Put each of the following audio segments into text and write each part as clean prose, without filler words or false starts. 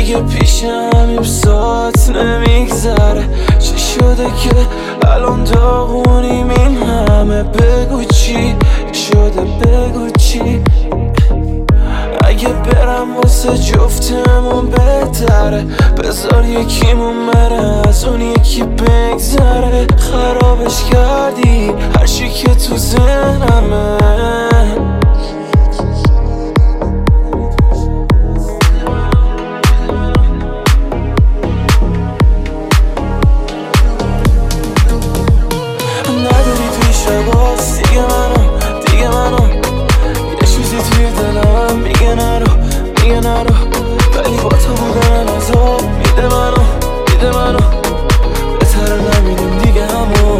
اگه پیشم یه ساعت نمیگذره چی شده که الان داغونیم این همه؟ بگو چی شده، بگو چی. اگه برم واسه جفتمون بهتره، بذار یکیمون بره از اون یکی بگذره. خرابش کردی هرچی که تو ذهنمه. نداری توی شباس دیگه منو یه چیزی توی دلم میگه نرو ولی با تو بودن عذاب میده منو بهتره نبینیم دیگه همو.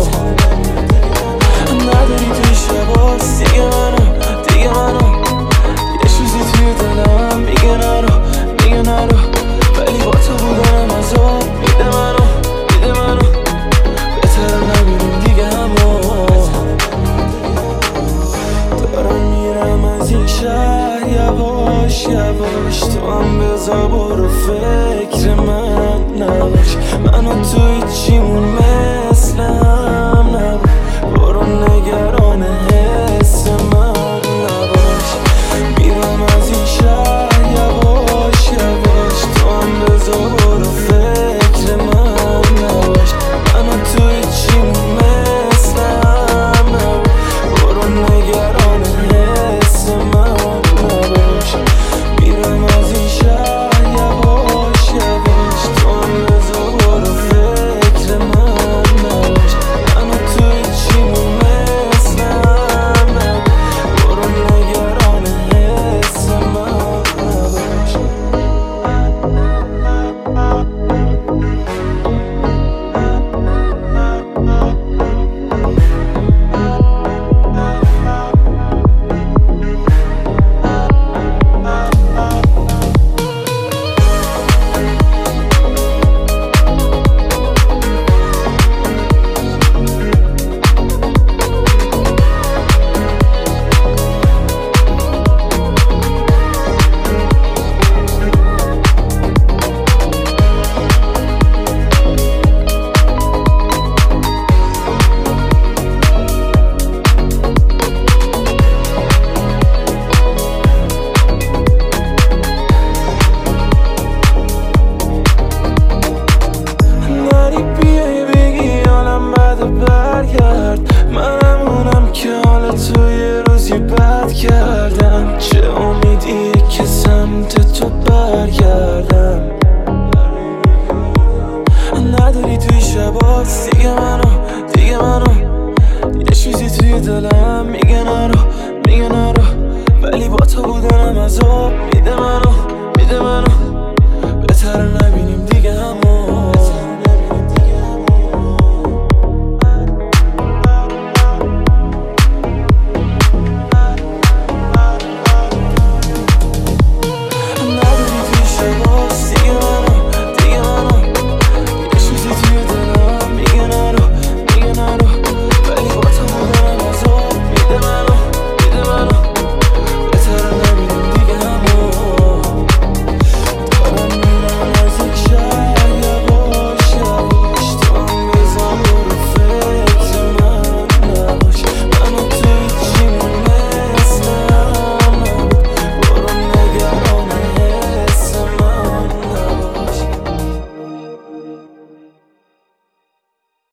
نداری توی شباس دیگه منو یه چیزی توی دلم میگه نرو ولی با تو بودن عذاب میده منو بهتره نبینیم دیگه همو. دارم میرم از این شهر یواش تو هم بذار برو فکر من نباش. منو توی چیمون مثل هم نباش. برو نگران حس من نباش. میرم از این شهر یواش تو هم بذار برو فکر من نباش. منو توی چیمون مثل هم نباش. برو نگران حس من نباش. میرم از این شهر یواش تو هم بذار برو فکر من نباش. منو توی چیمون مثل هم نباش. برو نگران حس من نباش. منم اونم که حالا تو یه روزی بد کردم. چه امیدیه که سمت تو برگردم. نداری توی شباس دیگه منو یه چیزی توی دلم میگه نرو ولی با تو بودنم عذاب میده منو